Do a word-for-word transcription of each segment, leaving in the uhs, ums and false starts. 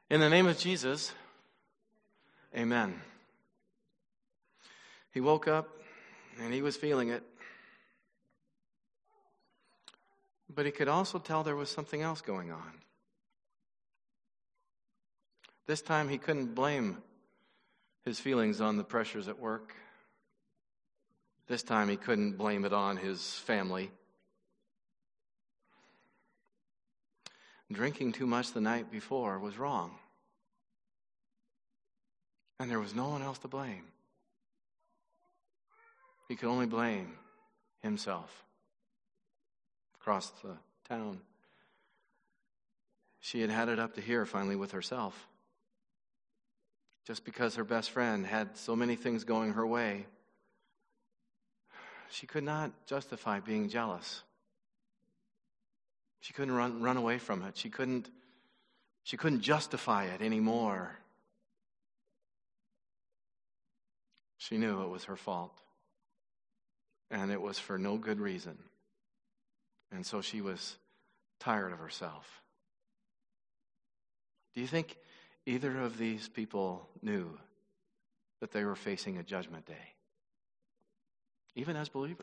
In the name of Jesus, amen. He woke up and he was feeling it. But he could also tell there was something else going on. This time he couldn't blame his feelings on the pressures at work. This time he couldn't blame it on his family. Drinking too much the night before was wrong. And there was no one else to blame. He could only blame himself. Across the town, she had had it up to here finally with herself. Just because her best friend had so many things going her way, she could not justify being jealous. She couldn't run, run away from it. She couldn't, she couldn't justify it anymore. She knew it was her fault. And it was for no good reason. And so she was tired of herself. Do you think either of these people knew that they were facing a judgment day? Even as believers?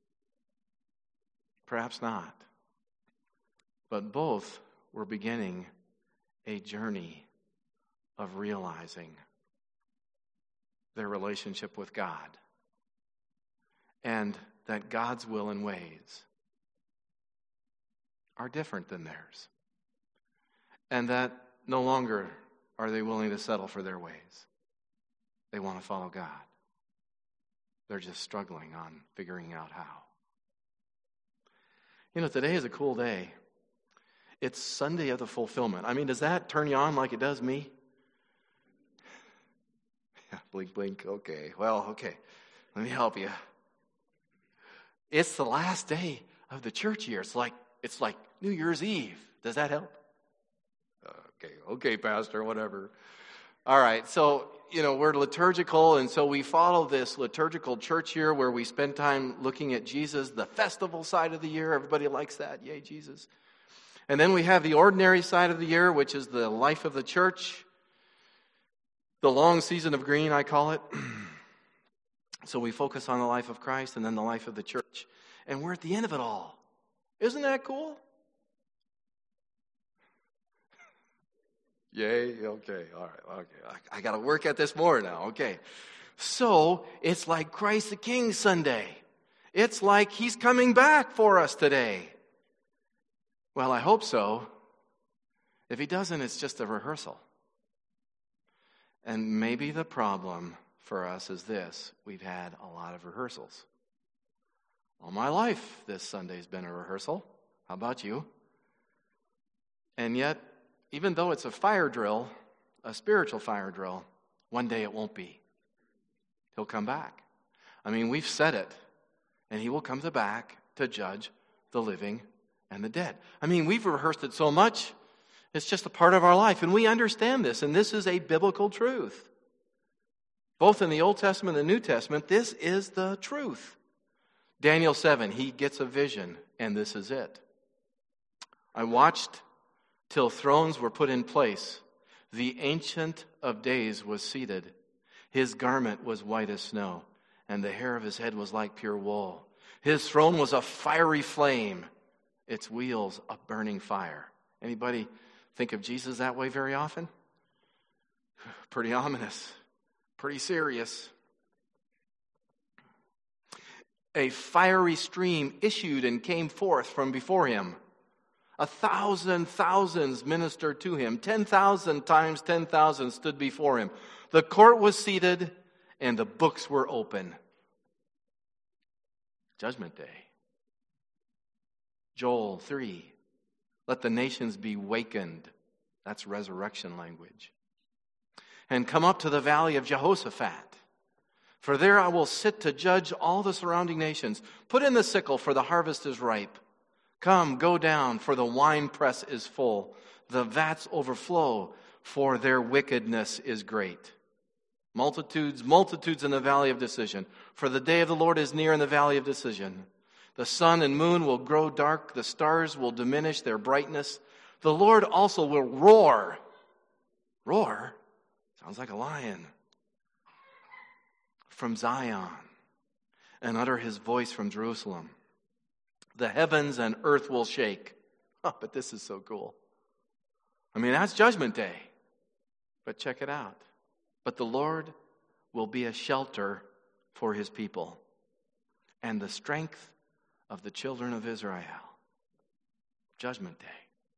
Perhaps not. But both were beginning a journey of realizing their relationship with God and that God's will and ways are different than theirs, and that no longer are they willing to settle for their ways. They want to follow God. They're just struggling on figuring out how. You know, today is a cool day. It's Sunday of the fulfillment. I mean, does that turn you on like it does me? Yeah, blink, blink. Okay, well, okay. Let me help you. It's the last day of the church year. It's like it's like New Year's Eve. Does that help? Okay, okay, Pastor, whatever. All right, so, you know, we're liturgical, and so we follow this liturgical church year where we spend time looking at Jesus, the festival side of the year. Everybody likes that. Yay, Jesus. And then we have the ordinary side of the year, which is the life of the church. The long season of green, I call it. So we focus on the life of Christ and then the life of the church. And we're at the end of it all. Isn't that cool? Yay, okay, all right, okay. I, I got to work at this more now, okay. So, it's like Christ the King Sunday. It's like he's coming back for us today. Well, I hope so. If he doesn't, it's just a rehearsal. And maybe the problem for us is this: we've had a lot of rehearsals. All my life, this Sunday's been a rehearsal. How about you? And yet, even though it's a fire drill, a spiritual fire drill, one day it won't be. He'll come back. I mean, we've said it, and he will come to back to judge the living and the dead. I mean, we've rehearsed it so much, it's just a part of our life, and we understand this, and this is a biblical truth. Both in the Old Testament and the New Testament, this is the truth. Daniel seven, he gets a vision, and this is it. I watched till thrones were put in place. The Ancient of Days was seated. His garment was white as snow, and the hair of his head was like pure wool. His throne was a fiery flame, its wheels a burning fire. Anybody think of Jesus that way very often? Pretty ominous, pretty serious. A fiery stream issued and came forth from before him. A thousand thousands ministered to him. Ten thousand times ten thousand stood before him. The court was seated and the books were open. Judgment Day. Joel three. Let the nations be wakened. That's resurrection language. And come up to the valley of Jehoshaphat. For there I will sit to judge all the surrounding nations. Put in the sickle, for the harvest is ripe. Come, go down, for the winepress is full. The vats overflow, for their wickedness is great. Multitudes, multitudes in the valley of decision. For the day of the Lord is near in the valley of decision. The sun and moon will grow dark. The stars will diminish their brightness. The Lord also will roar Roar? Sounds like a lion. From Zion, and utter his voice from Jerusalem. The heavens and earth will shake. Oh, but this is so cool. I mean, that's Judgment Day. But check it out. But the Lord will be a shelter for his people and the strength of the children of Israel. Judgment Day.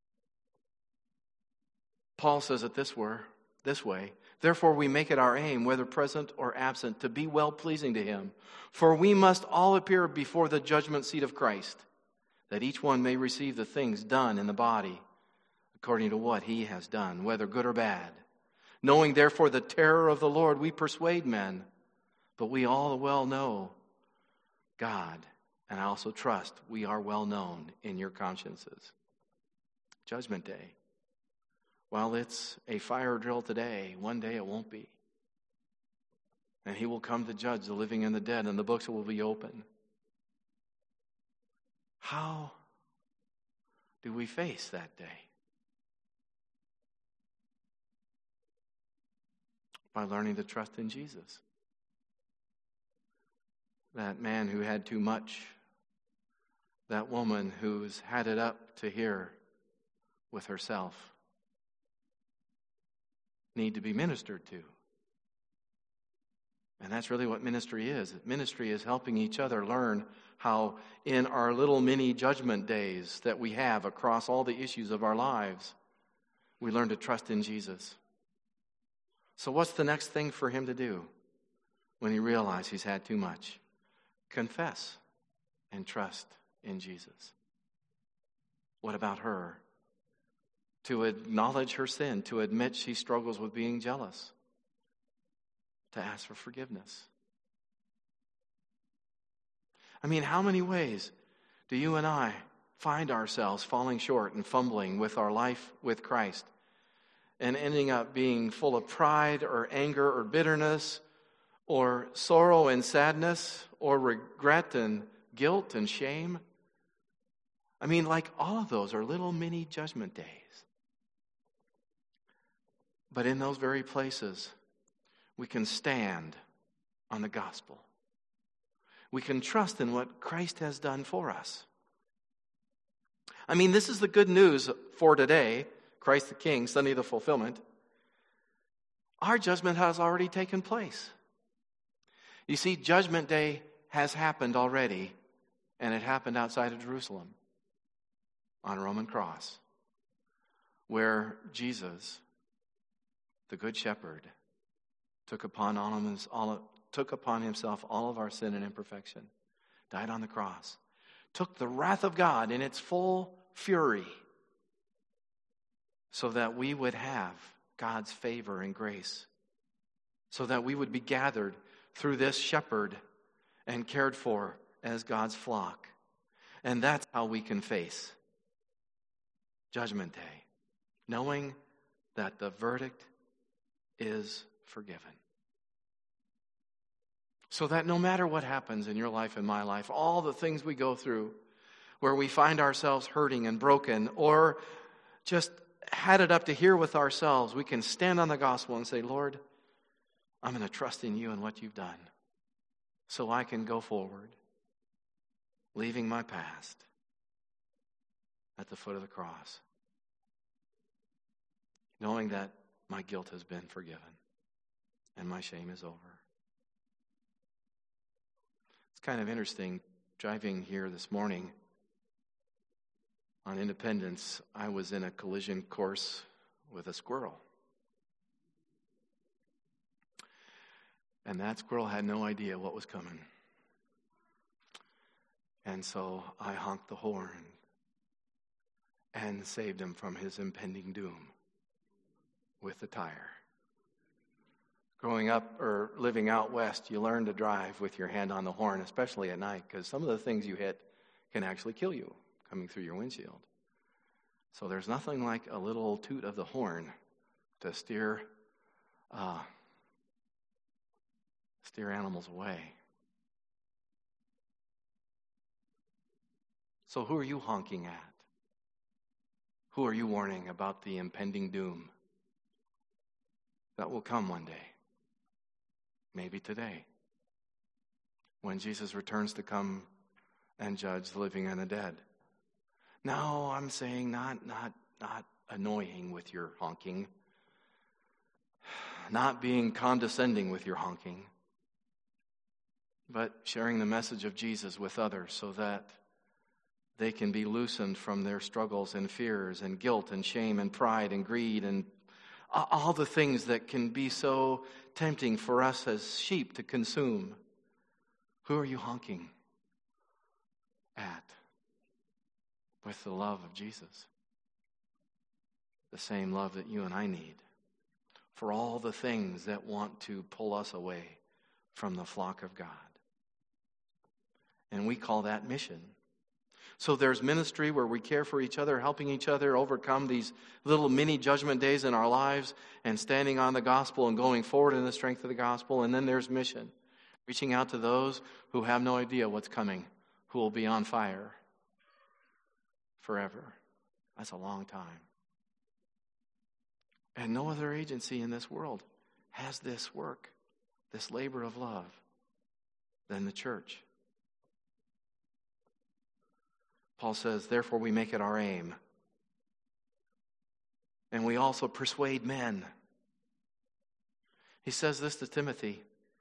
Paul says it this way, this way. Therefore we make it our aim, whether present or absent, to be well-pleasing to him. For we must all appear before the judgment seat of Christ, that each one may receive the things done in the body according to what he has done, whether good or bad. Knowing therefore the terror of the Lord, we persuade men, but we all well know God, and I also trust we are well known in your consciences. Judgment Day. While it's a fire drill today, one day it won't be. And he will come to judge the living and the dead, and the books will be open. How do we face that day? By learning to trust in Jesus. That man who had too much, that woman who's had it up to here with herself, need to be ministered to. And that's really what ministry is. Ministry is helping each other learn how in our little mini judgment days that we have across all the issues of our lives, we learn to trust in Jesus. So what's the next thing for him to do when he realizes he's had too much? Confess and trust in Jesus. What about her? To acknowledge her sin, to admit she struggles with being jealous, to ask for forgiveness. I mean, how many ways do you and I find ourselves falling short and fumbling with our life with Christ and ending up being full of pride or anger or bitterness or sorrow and sadness or regret and guilt and shame? I mean, like all of those are little mini judgment days. But in those very places, we can stand on the gospel. We can trust in what Christ has done for us. I mean, this is the good news for today, Christ the King, Sunday of the fulfillment. Our judgment has already taken place. You see, Judgment Day has happened already, and it happened outside of Jerusalem on a Roman cross, where Jesus, the Good Shepherd, took upon, all, all, took upon himself all of our sin and imperfection, died on the cross, took the wrath of God in its full fury so that we would have God's favor and grace, so that we would be gathered through this shepherd and cared for as God's flock. And that's how we can face Judgment Day, knowing that the verdict is forgiven. So that no matter what happens in your life and my life, all the things we go through where we find ourselves hurting and broken or just had it up to here with ourselves, we can stand on the gospel and say, Lord, I'm going to trust in you and what you've done so I can go forward, leaving my past at the foot of the cross, knowing that my guilt has been forgiven and my shame is over. It's kind of interesting, driving here this morning on Independence, I was in a collision course with a squirrel. And that squirrel had no idea what was coming. And so I honked the horn and saved him from his impending doom with the tire. Growing up or living out west, you learn to drive with your hand on the horn, especially at night, because some of the things you hit can actually kill you coming through your windshield. So there's nothing like a little toot of the horn to steer uh, steer animals away. So who are you honking at? Who are you warning about the impending doom? that will come one day. Maybe today, when Jesus returns to come and judge the living and the dead. No, I'm saying not, not, not annoying with your honking, not being condescending with your honking, but sharing the message of Jesus with others so that they can be loosened from their struggles and fears and guilt and shame and pride and greed and all the things that can be so tempting for us as sheep to consume. Who are you honking at with the love of Jesus? The same love that you and I need for all the things that want to pull us away from the flock of God. And we call that mission. So there's ministry where we care for each other, helping each other overcome these little mini judgment days in our lives and standing on the gospel and going forward in the strength of the gospel. And then there's mission, reaching out to those who have no idea what's coming, who will be on fire forever. That's a long time. And no other agency in this world has this work, this labor of love, than the church. Paul says, therefore we make it our aim. And we also persuade men. He says this to Timothy.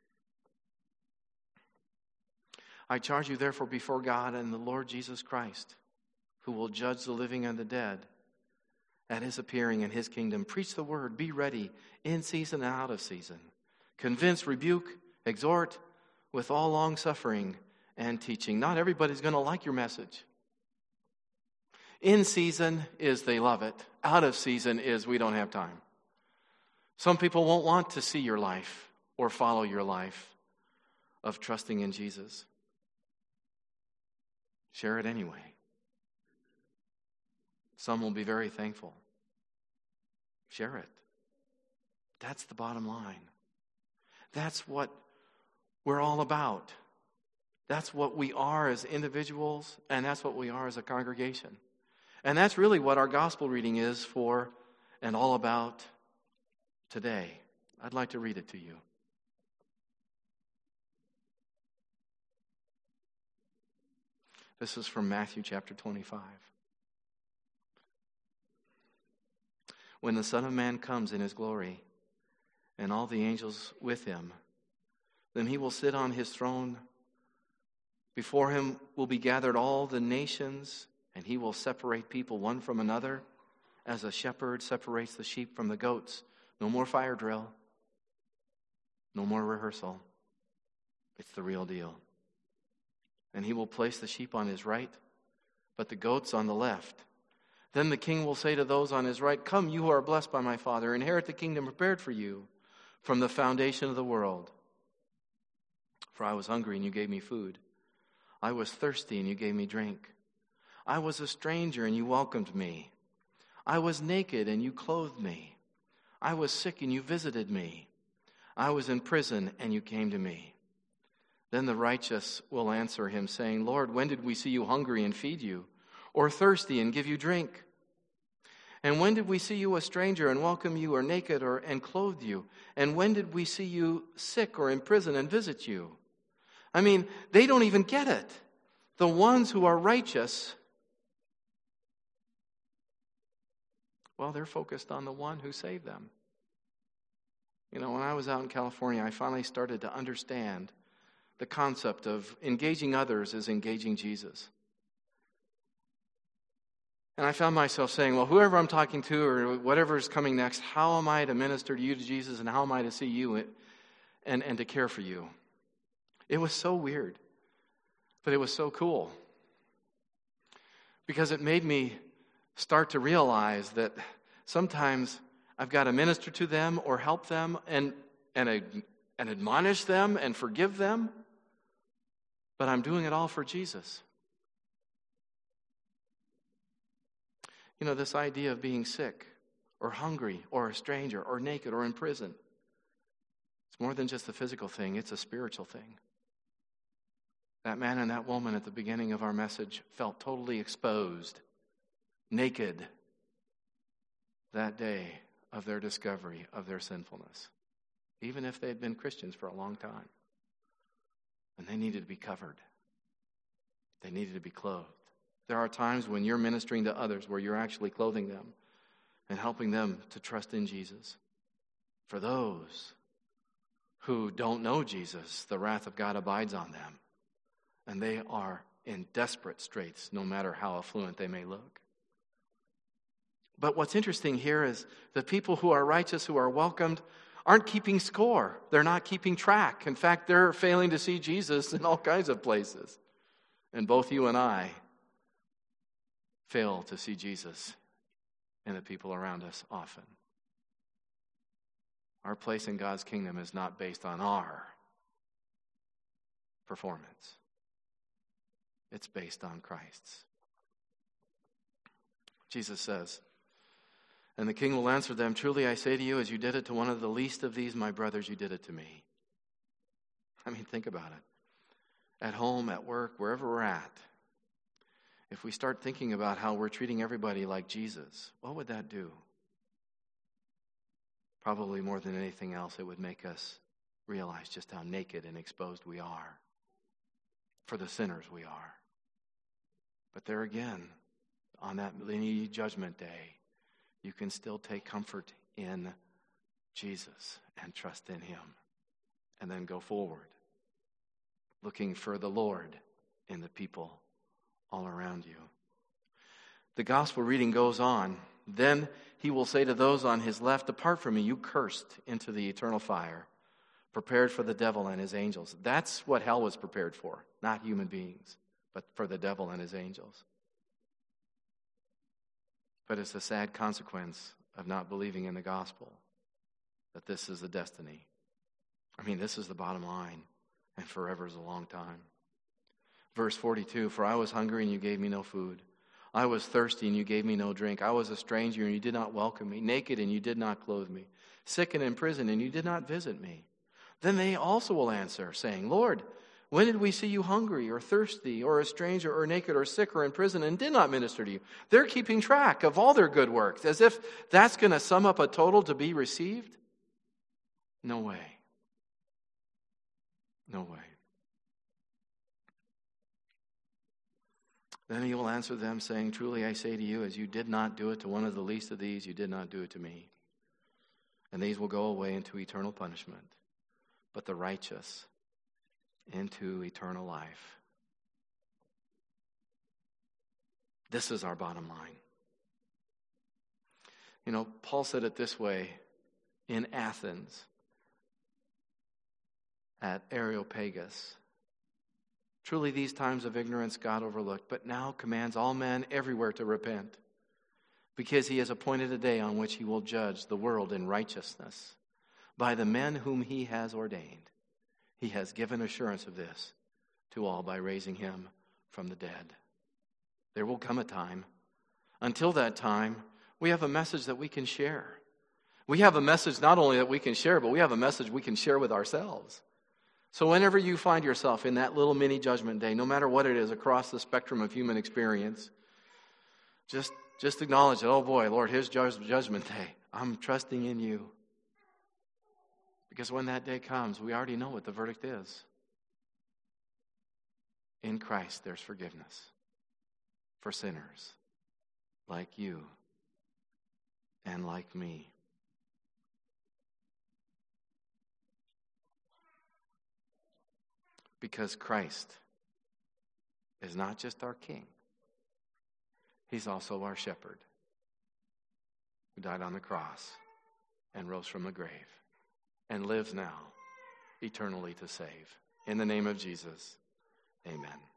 I charge you therefore before God and the Lord Jesus Christ, who will judge the living and the dead at his appearing in his kingdom. Preach the word, be ready in season and out of season. Convince, rebuke, exhort with all long suffering and teaching. Not everybody's going to like your message. In season is they love it. Out of season is we don't have time. Some people won't want to see your life or follow your life of trusting in Jesus. Share it anyway. Some will be very thankful. Share it. That's the bottom line. That's what we're all about. That's what we are as individuals, and that's what we are as a congregation. And that's really what our gospel reading is for and all about today. I'd like to read it to you. This is from Matthew chapter twenty-five. When the Son of Man comes in his glory, and all the angels with him, then he will sit on his throne. Before him will be gathered all the nations, and he will separate people one from another, as a shepherd separates the sheep from the goats. No more fire drill. No more rehearsal. It's the real deal. And he will place the sheep on his right, but the goats on the left. Then the king will say to those on his right, come, you who are blessed by my Father, inherit the kingdom prepared for you from the foundation of the world. For I was hungry, and you gave me food. I was thirsty, and you gave me drink. I was a stranger, and you welcomed me. I was naked, and you clothed me. I was sick, and you visited me. I was in prison, and you came to me. Then the righteous will answer him, saying, Lord, when did we see you hungry and feed you, or thirsty and give you drink? And when did we see you a stranger and welcome you, or naked or and clothe you? And when did we see you sick or in prison and visit you? I mean, they don't even get it. The ones who are righteous, well, they're focused on the one who saved them. You know, when I was out in California, I finally started to understand the concept of engaging others is engaging Jesus. And I found myself saying, well, whoever I'm talking to or whatever is coming next, how am I to minister to you, to Jesus, and how am I to see you and, and to care for you? It was so weird, but it was so cool. Because it made me start to realize that sometimes I've got to minister to them or help them and, and, and admonish them and forgive them, but I'm doing it all for Jesus. You know, this idea of being sick or hungry or a stranger or naked or in prison, it's more than just a physical thing, it's a spiritual thing. That man and that woman at the beginning of our message felt totally exposed, naked, that day of their discovery of their sinfulness, even if they had been Christians for a long time. And they needed to be covered. They needed to be clothed. There are times when you're ministering to others where you're actually clothing them and helping them to trust in Jesus. For those who don't know Jesus, the wrath of God abides on them, and they are in desperate straits, no matter how affluent they may look. But what's interesting here is the people who are righteous, who are welcomed, aren't keeping score. They're not keeping track. In fact, they're failing to see Jesus in all kinds of places. And both you and I fail to see Jesus in the people around us often. Our place in God's kingdom is not based on our performance. It's based on Christ's. Jesus says, "And the king will answer them, 'Truly I say to you, as you did it to one of the least of these, my brothers, you did it to me.'" I mean, think about it. At home, at work, wherever we're at, if we start thinking about how we're treating everybody like Jesus, what would that do? Probably more than anything else, it would make us realize just how naked and exposed we are for the sinners we are. But there again, on that mini judgment day, you can still take comfort in Jesus and trust in him, and then go forward, looking for the Lord in the people all around you. The gospel reading goes on. "Then he will say to those on his left, 'Depart from me, you cursed, into the eternal fire, prepared for the devil and his angels.'" That's what hell was prepared for, not human beings, but for the devil and his angels. But it's a sad consequence of not believing in the gospel that this is the destiny. I mean, this is the bottom line, and forever is a long time. Verse forty-two, "For I was hungry and you gave me no food. I was thirsty and you gave me no drink. I was a stranger and you did not welcome me. Naked and you did not clothe me. Sick and in prison and you did not visit me." Then they also will answer, saying, "Lord, when did we see you hungry or thirsty or a stranger or naked or sick or in prison and did not minister to you?" They're keeping track of all their good works, as if that's going to sum up a total to be received. No way. No way. Then he will answer them, saying, "Truly I say to you, as you did not do it to one of the least of these, you did not do it to me." And these will go away into eternal punishment, but the righteous into eternal life. This is our bottom line. You know, Paul said it this way in Athens at Areopagus. "Truly these times of ignorance God overlooked, but now commands all men everywhere to repent, because he has appointed a day on which he will judge the world in righteousness by the men whom he has ordained. He has given assurance of this to all by raising him from the dead." There will come a time. Until that time, we have a message that we can share. We have a message not only that we can share, but we have a message we can share with ourselves. So whenever you find yourself in that little mini judgment day, no matter what it is across the spectrum of human experience, just, just acknowledge that, oh boy, Lord, here's judgment day. I'm trusting in you. Because when that day comes, we already know what the verdict is. In Christ, there's forgiveness for sinners like you and like me. Because Christ is not just our King. He's also our shepherd who died on the cross and rose from the grave and lives now eternally to save. In the name of Jesus, amen.